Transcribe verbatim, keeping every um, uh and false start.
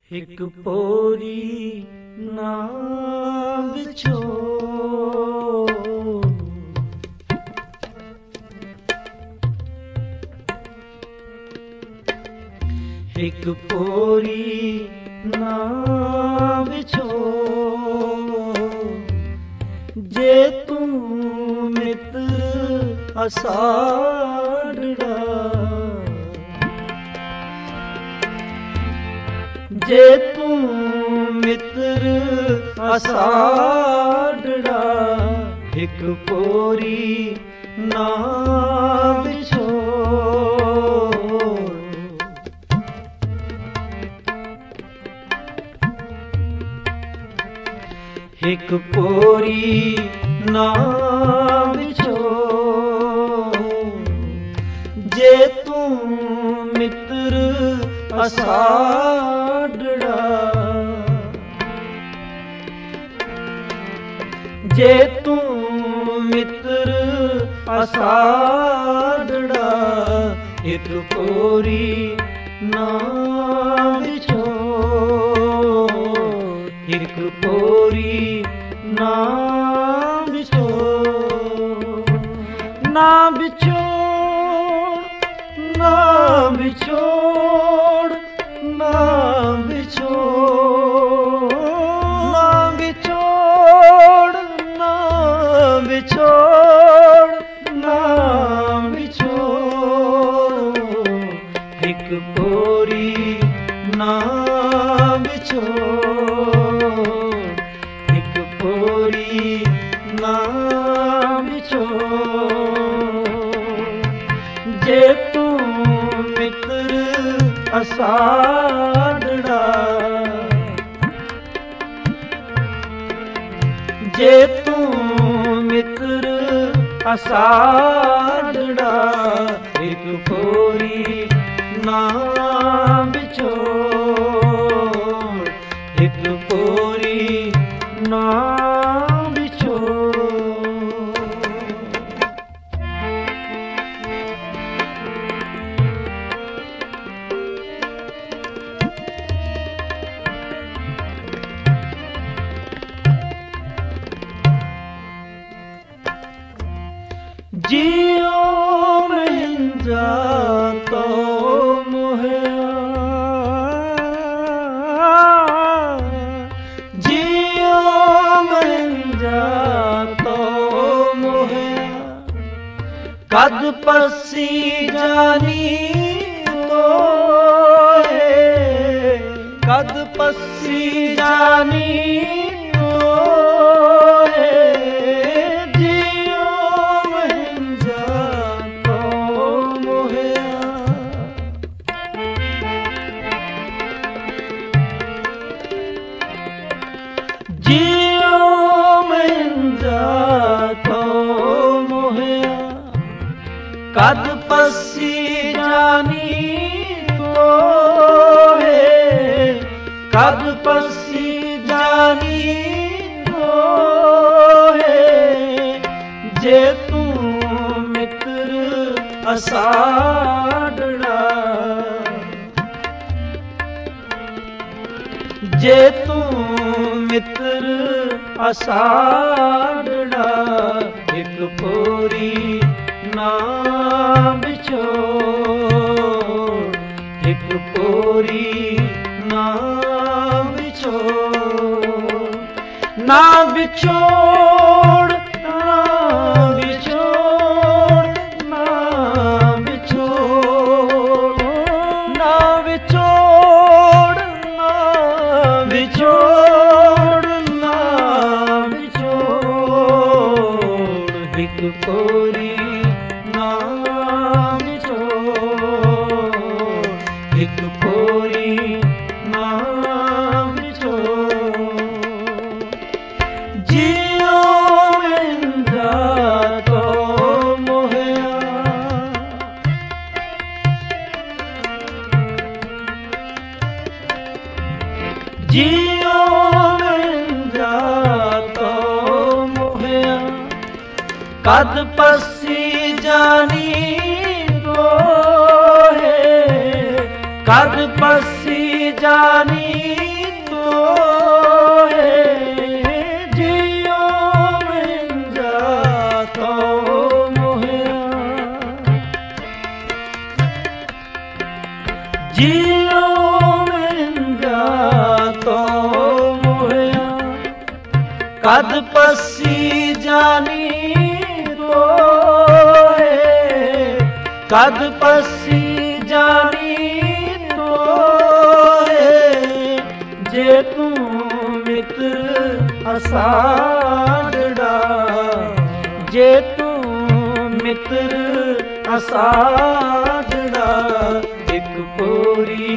ਇੱਕ ਪੋਰੀ ਨਾ ਵਿਛੋ ਇੱਕ ਪੋਰੀ ਨਾ ਵਿਛੋ ਜੇ ਤੂੰ ਮਿੱਤਰ ਅਸਾੜੜਾ ਜੇ ਤੂੰ ਮਿੱਤਰ ਅਸਾੜੜਾ ਇੱਕ ਪੋਰੀ ਨਾ ਵਿਛੋ ਇੱਕ ਪੋਰੀ ਨਾ ਵਿਛੋ ਜੇ ਤੂੰ ਮਿੱਤਰ ਅਸਾੜੜਾ ਜੇ ਤੂੰ ਮਿੱਤਰ ਅਸਾੜੜਾ ਇੱਕ ਪੋਰੀ ਨਾ ਵਿਛੋ ਇੱਕ ਪੋਰੀ ਨਾ ਵਿਛੋ ਨਾ ਵਿਛੋੜ ਨਾ ਵਿਛੋੜ ਨਾ ਵਿਛੋੜ ਨਾ ਵਿਛੋੜ ਨਾ ਵਿਛੋੜ ਨਾ ਵਿਛੋੜ ਇੱਕ ਪੋਰੀ ਨਾ ਵਿਛੋੜ ਇੱਕ ਪੋਰੀ ਨਾ ਵਿਛੋੜ ਜੇ ਤੂੰ ਮਿੱਤਰ ਅਸਾੜੜਾ ਜੇ ਤੂੰ ਮਿੱਤਰ ਅਸਾੜੜਾ ਇੱਕ ਪੋਰੀ ਨਾ ਵਿਛੋੜ ਇੱਕ ਪੋਰੀ ਨਾ ਵਿਛੋੜ ਜਿਉ ਮਹਿੰਜਾ ਤੋ ਮੋਹਿਆ ਜਿਉ ਮਹਿੰਜਾ ਤੋ ਮੋਹਿਆ ਕਦ ਪਸੀ ਜਾਨੀ ਤੋਏ ਕਦ ਪਸੀ ਜਾਨੀ ਤੋਏ ਜਿਉ ਮਹਿੰਜਾ ਤੋ ਮੋਹਿਆ ਕਦ ਪਸੀ ਜਾਨੀ ਤੋਏ ਕਦ ਪਸੀ ਜਾਨੀ ਤੋਏ ਜੇ ਤੂੰ ਮਿੱਤਰ ਅਸਾੜੜਾ ਜੇ ਤੂੰ ਮਿੱਤਰ ਅਸਾੜੜਾ ਇੱਕ ਪੋਰੀ ਨਾ ਵਿਛੋੜ ਇੱਕ ਪੋਰੀ ਨਾ ਵਿਛੋੜ ਨਾ ਵਿਛੋੜ ਨਾ ਵਿਛੋੜ ਨਾ ਵਿਛੋੜ ਨਾ ਵਿਛੋੜ ਨਾ ਵਿਛੋੜ ਨਾ ਵਿਛੋੜ ਇੱਕ ਪੋਰੀ ਨਾ ਵਿਛੋੜ ਇੱਕ ਪੋਰੀ ਨਾ ਵਿਛੋੜ ਜਿਉ ਮਹਿੰਜਾ ਤੋ ਮੋਹਿਆ ਜਿਉ ਮਹਿੰਜਾ ਤੋ ਮੋਹਿਆ ਕਦ ਪਸੀ ਜਾਨੀ ਤੋਏ ਕਦ ਪਸੀ ਜਾਨੀ ਕਦ ਪਸੀ ਜਾਨੀ ਤੋਏ, ਕਦ ਪਸੀ ਜਾਨੀ ਤੋਏ, ਜੇ ਤੂੰ ਮਿੱਤਰ ਅਸਾੜੜਾ, ਜੇ ਤੂੰ ਮਿੱਤਰ ਅਸਾੜੜਾ, ਇੱਕ ਪੋਰੀ